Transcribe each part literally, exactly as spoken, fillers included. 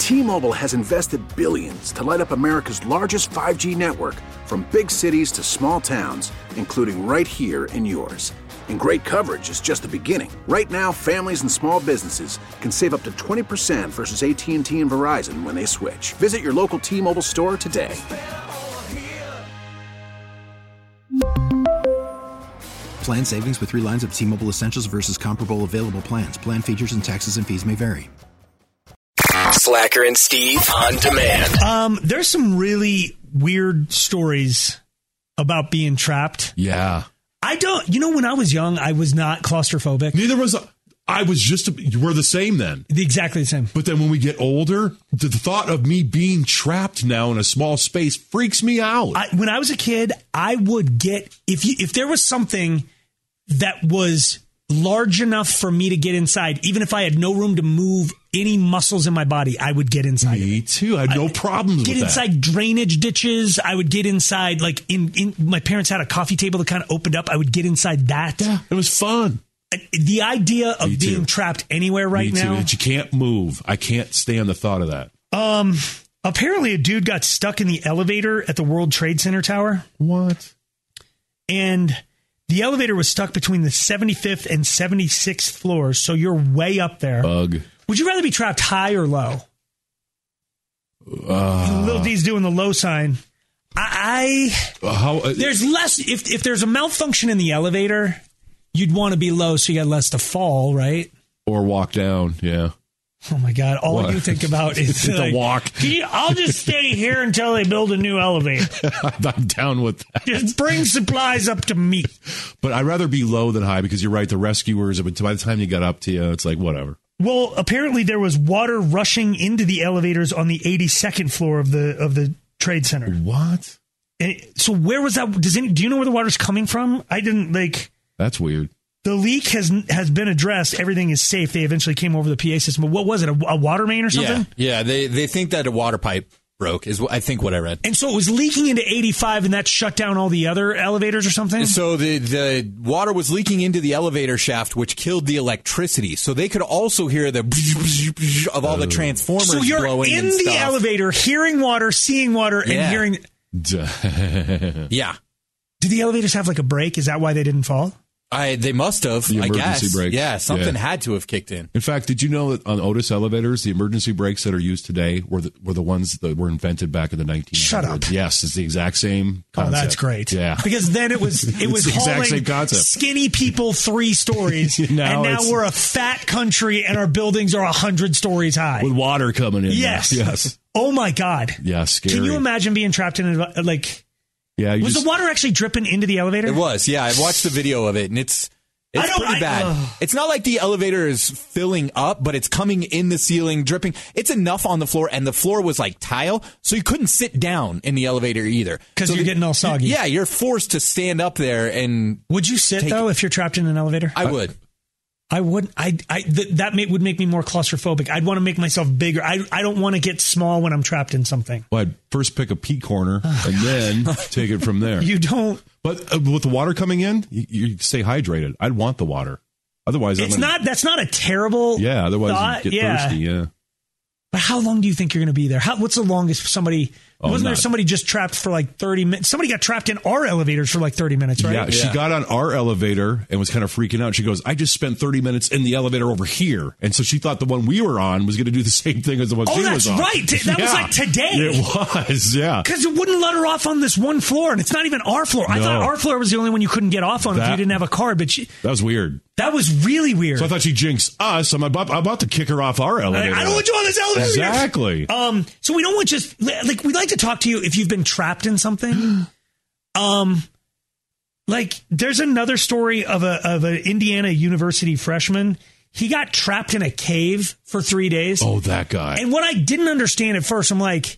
T-Mobile has invested billions to light up America's largest five G network, from big cities to small towns, including right here in yours. And great coverage is just the beginning. Right now, families and small businesses can save up to twenty percent versus A T and T and Verizon when they switch. Visit your local T-Mobile store today. Plan savings with three lines of T-Mobile Essentials versus comparable available plans. Plan features and taxes and fees may vary. Slacker and Steve on demand. Um, there's some really weird stories about being trapped. Yeah. I don't, you know, when I was young, I was not claustrophobic. Neither was I. I was just, a, we're the same then. Exactly the same. But then when we get older, the thought of me being trapped now in a small space freaks me out. I, when I was a kid, I would get, if you, if there was something that was large enough for me to get inside, even if I had no room to move any muscles in my body, I would get inside. Me too. I had no I, problems get with inside that. drainage ditches. I would get inside, like in, in my parents had a coffee table that kind of opened up. I would get inside that. Yeah, it was fun. The idea of Me being too. trapped anywhere right Me too. now. That you can't move. I can't stand the thought of that. Um, apparently a dude got stuck in the elevator at the World Trade Center tower. What? And the elevator was stuck between the seventy-fifth and seventy-sixth floors, so you're way up there. Bug. Would you rather be trapped high or low? Uh, Little D's doing the low sign. I, I how, uh, there's less if if there's a malfunction in the elevator, you'd want to be low so you got less to fall, right? Or walk down, yeah. Oh my God! All What? you think about is the like, walk. Can you, I'll just stay here until they build a new elevator. I'm down with that. Just bring supplies up to me. But I'd rather be low than high because you're right. The rescuers, but by the time you got up to you, it's like whatever. Well, apparently there was water rushing into the elevators on the eighty-second floor of the of the Trade Center. What? And it, so where was that? Does any, do you know where the water's coming from? I didn't like. That's weird. The leak has has been addressed. Everything is safe. They eventually came over the P A system. But what was it? A, a water main or something? Yeah, yeah. They they think that a water pipe broke. Is I think what I read. And so it was leaking into eighty-five, and that shut down all the other elevators or something. So the the water was leaking into the elevator shaft, which killed the electricity. So they could also hear the of all the transformers. So you're blowing in and the stuff. elevator, hearing water, seeing water, and Yeah. hearing. Yeah. Do the elevators have like a brake? Is that why they didn't fall? I they must have. The I emergency guess. brakes. Yeah, something Yeah. had to have kicked in. In fact, did you know that on Otis elevators, the emergency brakes that are used today were the, were the ones that were invented back in the nineteen hundreds? Shut up. Yes, it's the exact same Oh, concept. that's great. Yeah. Because then it was it It's was the exact hauling same concept. skinny people three stories, Now and now it's- we're a fat country, and our buildings are a hundred stories high. With water coming in. Yes. Now. Yes. Oh my God. Yeah, scary. Can you imagine being trapped in a like? Yeah. You Was just, the water actually dripping into the elevator? It was. Yeah, I watched the video of it, and it's I it's don't- pretty I- bad. ugh. It's not like the elevator is filling up, but it's coming in the ceiling, dripping. It's enough on the floor, and the floor was like tile, so you couldn't sit down in the elevator either. 'Cause So you're the- getting all soggy. Yeah, you're forced to stand up there, and Would you sit Take- though if you're trapped in an elevator? I would. I wouldn't. I. I. Th- that may, would make me more claustrophobic. I'd want to make myself bigger. I. I don't want to get small when I'm trapped in something. well, I'd first pick a pee corner and then take it from there. You don't. But uh, with the water coming in, you, you stay hydrated. I'd want the water. Otherwise, It's I'm gonna, not. That's not a terrible. Yeah, otherwise thought. you get yeah. thirsty. Yeah. But how long do you think you're going to be there? How, what's the longest somebody? Oh, wasn't there not- somebody just trapped for like thirty minutes? Somebody got trapped in our elevators for like thirty minutes, right? Yeah, she got on our elevator and was kind of freaking out. She goes, I just spent thirty minutes in the elevator over here. And so she thought the one we were on was going to do the same thing as the one Oh, she that's was on. right. That was Yeah. like today. It was, yeah. Because it wouldn't let her off on this one floor, and it's not even our floor. I No. thought our floor was the only one you couldn't get off on if That- you didn't have a card. But she, That was weird. that was really weird. So I thought she jinxed us. I'm about, I'm about to kick her off our elevator. I don't want you on this elevator. Exactly. Um, so we don't want just like we'd like to talk to you if you've been trapped in something. Um, like there's another story of a of an Indiana University freshman. He got trapped in a cave for three days. Oh, that guy. And what I didn't understand at first, I'm like,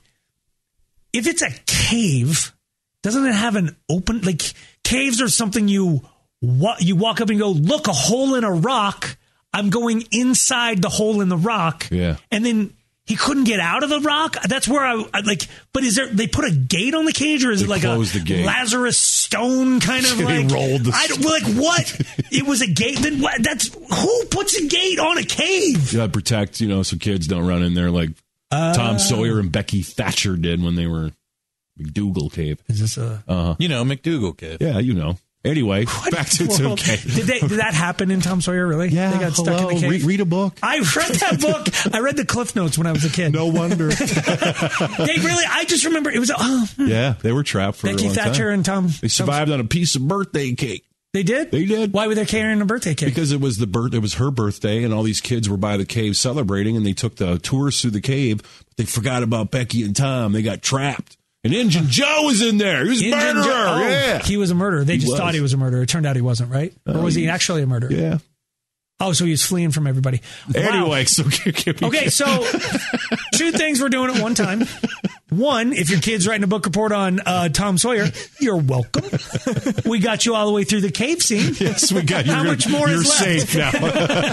if it's a cave, doesn't it have an open? Like caves are something you what you walk up and go, look, a hole in a rock. I'm going inside the hole in the rock. Yeah. And then he couldn't get out of the rock. That's where I, I like. But is there? They put a gate on the cage, or is They it like a closed the gate. Lazarus Stone kind of They like? rolled the I don't, like what? It was a gate. Then what? That's who puts a gate on a cave? You gotta protect, you know, so kids don't run in there like Uh, Tom Sawyer and Becky Thatcher did when they were McDougal Cave. Is this a... Uh-huh. You know, McDougal Cave. Yeah, you know. Anyway, back to it's okay. Did, they, did that happen in Tom Sawyer, really? Yeah, they got hello. stuck in the cave? Read, read a book. I read that book. I read the Cliff Notes when I was a kid. No wonder. They really, I just remember it was, oh. Yeah, they were trapped for Becky a long Thatcher time. and Tom. They survived Tom, on a piece of birthday cake. They did? They did. Why were they carrying a birthday cake? Because it was the birth. It was her birthday, and all these kids were by the cave celebrating, and they took the tours through the cave, but they forgot about Becky and Tom. They got trapped. And Injun Joe was in there. He was a Injun murderer. Joe- oh, yeah. He was a murderer. They He just was. thought he was a murderer. It turned out he wasn't, right? Or Uh, was he he- actually a murderer? Yeah. Oh, so he was fleeing from everybody. Wow. Anyway, so Okay, so two things we're doing at one time. One, if your kid's writing a book report on uh, Tom Sawyer, you're welcome. We got you all the way through the cave scene. Yes, we got you. How You're- much more You're is left? safe now.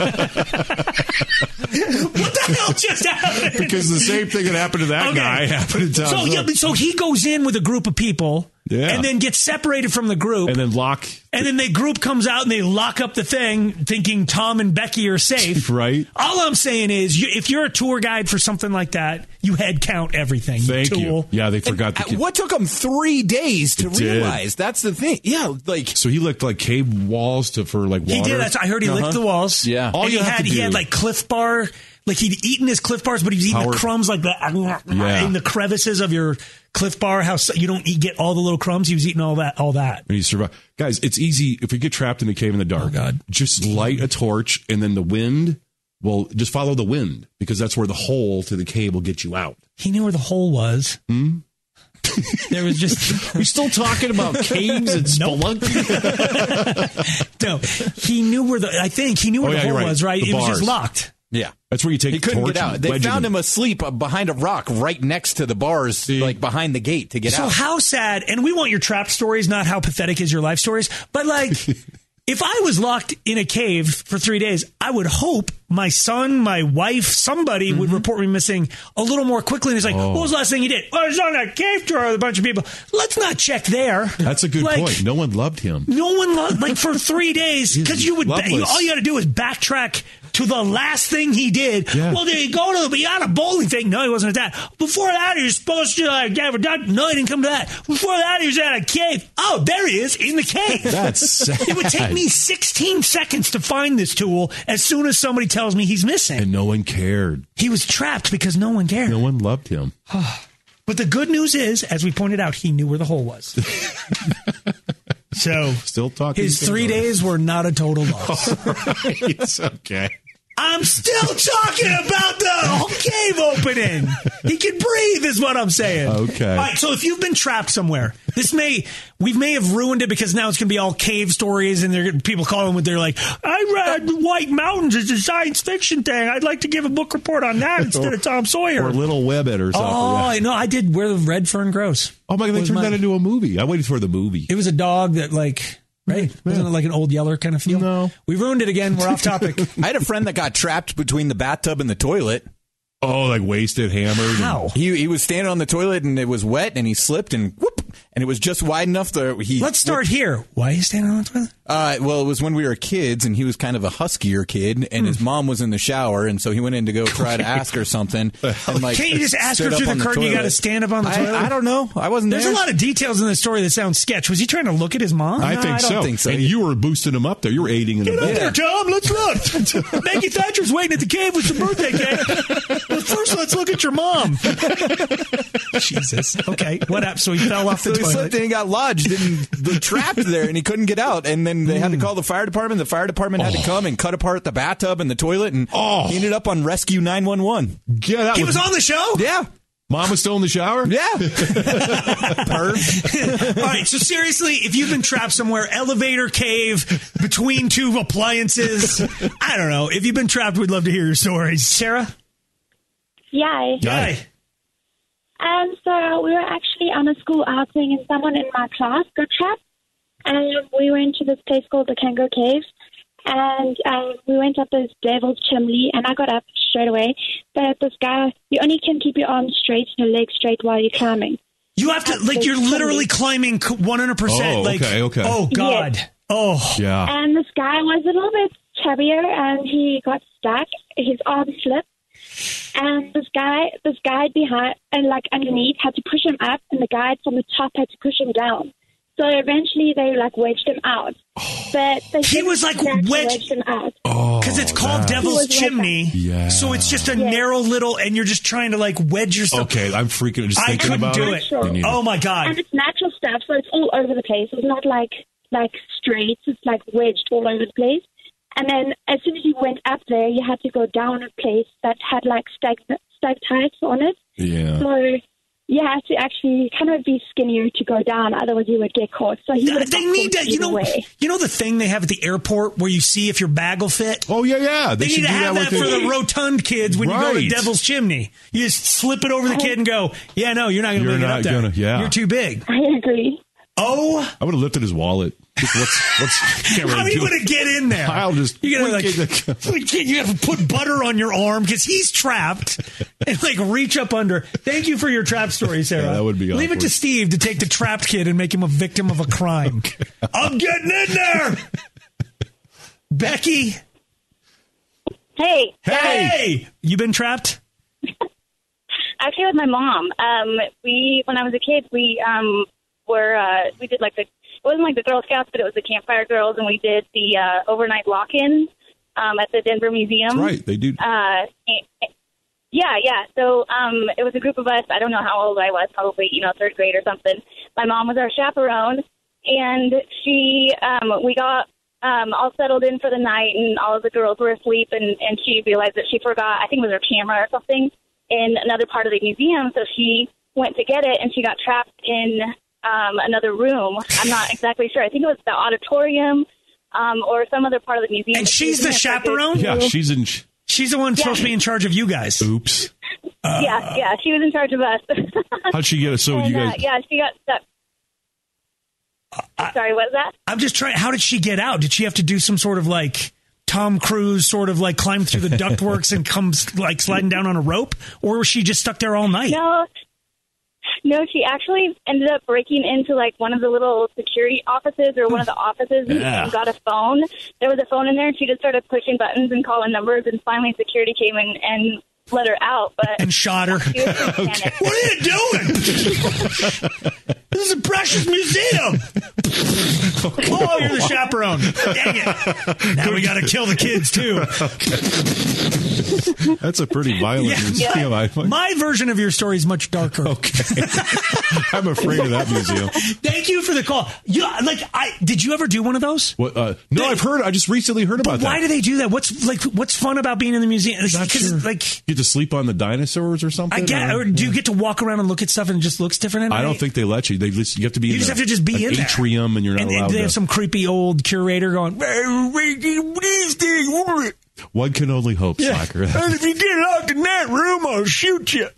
What the hell just happened? Because the same thing that happened to that Okay. guy happened to Tom So, Sawyer. yeah, but so he goes in with a group of people Yeah. and then gets separated from the group. and then lock. And then the group comes out and they lock up the thing thinking Tom and Becky are safe. Right. All I'm saying is you, if you're a tour guide for something like that, you head count everything. Thank tool. you. Yeah, they forgot the Uh, kid. What took him three days to It did. realize? That's the thing. Yeah, like So he licked like cave walls to for like water. He did. That's, I heard he licked the walls. Yeah. All and you he have had to he do- had like Cliff Bar. Like he'd eaten his Cliff Bars, but he was eating Howard- the crumbs like the Yeah. in the crevices of your Cliff Bar. How so- you don't eat, get all the little crumbs. He was eating all that. All that. And he survived. Guys, it's easy if we get trapped in a cave in the dark. Oh, God. Just light a torch, and then the wind. Well, just follow the wind because that's where the hole to the cave will get you out. He knew where the hole was. Hmm? There was just We still talking about caves and spelunking? no. He knew where the. I think he knew where Oh, the yeah, hole you're right. was. Right. The It was just bars. locked. yeah. That's where you take He the couldn't torch get out. and They wedge found it in. him asleep behind a rock right next to the bars, like behind the gate to get So out. how sad, and we want your trapped stories, not how pathetic is your life stories, but like, if I was locked in a cave for three days, I would hope my son, my wife, somebody would report me missing a little more quickly. And it's like, what was the last thing you did? Oh, I was on a cave tour with a bunch of people. Let's not check there. That's a good Like, point. No one loved him. No one loved, like for three days, because you would, Loveless. you, all you got to do is backtrack to the last thing he did. Yeah. Well, did he go to the beyond bowling thing? No, he wasn't at that. Before that, he was supposed to like have a done. No, he didn't come to that. Before that, he was at a cave. Oh, there he is in the cave. That's sad. It would take me sixteen seconds to find this tool as soon as somebody tells me he's missing. And no one cared. He was trapped because no one cared. No one loved him. But the good news is, as we pointed out, he knew where the hole was. So Still talking. his three days were not a total loss. It's okay. I'm still talking about the cave opening. He can breathe, is what I'm saying. Okay. All right. So if you've been trapped somewhere, this may we may have ruined it because now it's going to be all cave stories, and they're people calling with they're like, I read White Mountains as a science fiction thing. I'd like to give a book report on that instead of Tom Sawyer. Or Little Webbit or something. oh, yeah. I know. I did Where the Red Fern Grows. Oh my God, they Was turned my- that into a movie. I waited for the movie. It was a dog that like. Right? Wasn't it like an Old Yeller kind of feel? No. We ruined it again. We're off topic. I had a friend that got trapped between the bathtub and the toilet. Oh, like wasted, hammered. and- How? He he was standing on the toilet and it was wet and he slipped and whoop, and it was just wide enough that he. Let's start here. Why are you standing on the toilet? Uh, well, it was when we were kids, and he was kind of a huskier kid, and his mom was in the shower, and so he went in to go try to ask her something. And like, Can't you just ask her stood up through on the curtain? You toilet. got to stand up on the toilet. I, I don't know. I wasn't There's there. a lot of details in this story that sound sketch. Was he trying to look at his mom? I No, think I don't so. think so. And you were boosting him up there. You were aiding in Get the up bed. there, Tom. Let's look. Maggie Thatcher's waiting at the cave with some birthday cake. But first, let's look at your mom. Jesus. Okay. What happened? So he fell off the So he toilet. slipped and he got lodged and the trapped there, and he couldn't get out. And then they had to call the fire department. The fire department had to come and cut apart the bathtub and the toilet, and Oh. he ended up on Rescue nine one one. Yeah, that He was on the show? Yeah, Mom was still in the shower? yeah. Perv. All right. So seriously, if you've been trapped somewhere, elevator, cave, between two appliances, I don't know. If you've been trapped, we'd love to hear your stories. Sarah? Yeah. Hi. Um, so we were actually on a school outing, and someone in my class got trapped. And we went to this place called the Kangaroo Cave. And um, we went up this devil's chimney, and I got up straight away. But this guy, you only can keep your arms straight and your legs straight while you're climbing. You have to, like, you're literally climbing one hundred percent. Oh, like, okay, okay. Oh, God. Yes. Oh. Yeah. And this guy was a little bit chubbier, and he got stuck. His arm slipped. And this guy, this guy behind and like underneath had to push him up, and the guy from the top had to push him down. So eventually they like wedged him out. But they He was like exactly wedged- wedged him out. Because it's called that- Devil's He was like Chimney. that. Yeah. So it's just a Yeah. narrow little, and you're just trying to like wedge yourself. Okay, I'm freaking just I thinking couldn't about do it. it. You need Oh my God. And it's natural stuff, so it's all over the place. It's not like like straight. It's like wedged all over the place. And then as soon as you went up there, you had to go down a place that had like stag stalactites on it. Yeah. So you had to actually kind of be skinnier to go down, otherwise you would get caught. So he would have They got need caught to, you either know, way. you know the thing they have at the airport where you see if your bag will fit? Oh yeah, yeah. They, should need to do have that that, with for the- the rotund kids when you go to Right. Devil's Chimney. You just slip it over the kid and go, yeah, no, you're not going to You're make it not up there. gonna- yeah. You're too big. I agree. Oh, I would have lifted his wallet. Just What's what's? Can't how are really you do going it. to get in there? I'll just- you gotta we like, can- you got to put butter on your arm because he's trapped and like reach up under. Thank you for your trap story, Sarah. Yeah, that would be Leave it awkward. to Steve to take the trapped kid and make him a victim of a crime. I'm getting in there. Becky, Hey, hey, you been trapped? actually, with my mom. Um, we when I was a kid, we um were uh, we did like the it wasn't like the Girl Scouts, but it was the Campfire Girls, and we did the uh, overnight lock-in um, at the Denver Museum. That's right. They do. Uh, yeah, yeah. So um, it was a group of us. I don't know how old I was, probably you know third grade or something. My mom was our chaperone, and she um, we got um, all settled in for the night, and all of the girls were asleep, and, and she realized that she forgot, I think it was her camera or something, in another part of the museum. So she went to get it, and she got trapped in um, another room. I'm not exactly sure. I think it was the auditorium um, or some other part of the museum. And she's the chaperone? Yeah, she's in. She's the one Yeah. supposed to be in charge of you guys. Oops. yeah, yeah, she was in charge of us. How'd she get it? So And, you guys. uh, yeah, she got stuck. Sorry, what was that? I'm just trying. How did she get out? Did she have to do some sort of like Tom Cruise, sort of like climb through the ductworks and come like sliding down on a rope, or was she just stuck there all night? No, no, she actually ended up breaking into like one of the little security offices or one of the offices and, Yeah. and got a phone. There was a phone in there, and she just started pushing buttons and calling numbers, and finally security came in and let her out. But And shot her. she was pretty panicked. What are you doing? This is a precious museum. Oh, you're the chaperone. Dang it. Now we got to kill the kids, too. That's a pretty violent Yeah. museum. I find. My version of your story is much darker. Okay. I'm afraid of that museum. Thank you for the call. You, like, I did you ever do one of those? What? Uh, no, I've heard. I just recently heard about But why that. do they do that? What's like what's fun about being in the museum? It's Not because sure. like Get to sleep on the dinosaurs or something? I get, or do you get to walk around and look at stuff and it just looks different? At I don't night? think they let you. They just, you have to be. You in just a- have to just be an in there. atrium, and you're not and, allowed and they to. have some creepy old curator going. What is this? One can only hope, Yeah. Slacker. And if you get locked in that room, I'll shoot you.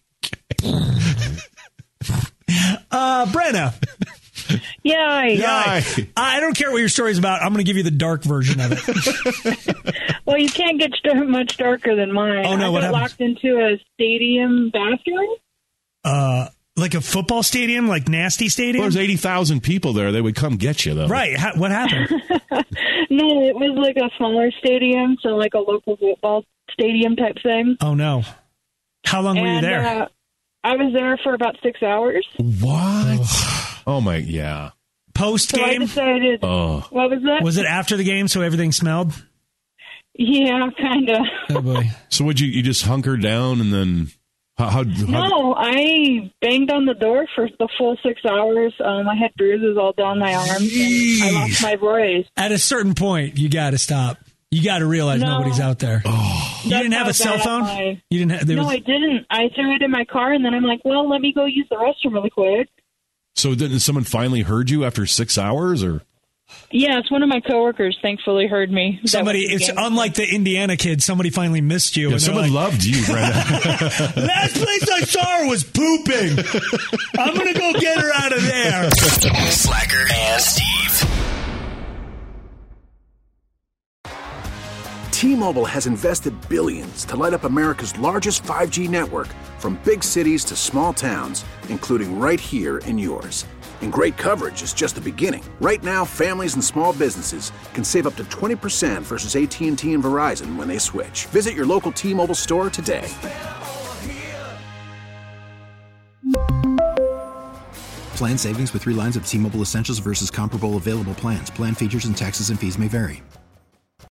uh, Brenna. Yeah, Yeah. I don't care what your story's about. I'm going to give you the dark version of it. Well, you can't get st- much darker than mine. Oh, no, I what got happened? locked into a stadium bathroom. Uh, like a football stadium, like nasty stadium. Well, there's eighty thousand people there. They would come get you, though. Right. Ha- what happened? No, it was like a smaller stadium, so like a local football stadium type thing. Oh no! How long were you And, there? Uh, I was there for about six hours. What? Oh, my. Yeah. Post So I game? decided. Oh. What was that? Was it after the game, so everything smelled? Yeah, kind of. Oh boy! So would you? You just hunker down and then? How? how, how No, I banged on the door for the full six hours. Um, I had bruises all down my arms, and I lost my voice. At a certain point, you got to stop. You got to realize No. nobody's out there. Oh. You didn't have a how cell bad phone. I- You didn't. Have, there No, was, I didn't. I threw it in my car, and then I'm like, well, let me go use the restroom really quick. So then someone finally heard you after six hours, or? Yes, one of my coworkers thankfully heard me. That somebody. was the It's game. unlike the Indiana kid. Somebody finally missed you. Yeah, and they're someone like, loved you, Brenda. Last place I saw her was pooping. I'm gonna go get her out of there. Slacker and Steve. T-Mobile has invested billions to light up America's largest five G network, from big cities to small towns, including right here in yours. And great coverage is just the beginning. Right now, families and small businesses can save up to twenty percent versus A T and T and Verizon when they switch. Visit your local T-Mobile store today. Plan savings with three lines of T-Mobile Essentials versus comparable available plans. Plan features and taxes and fees may vary.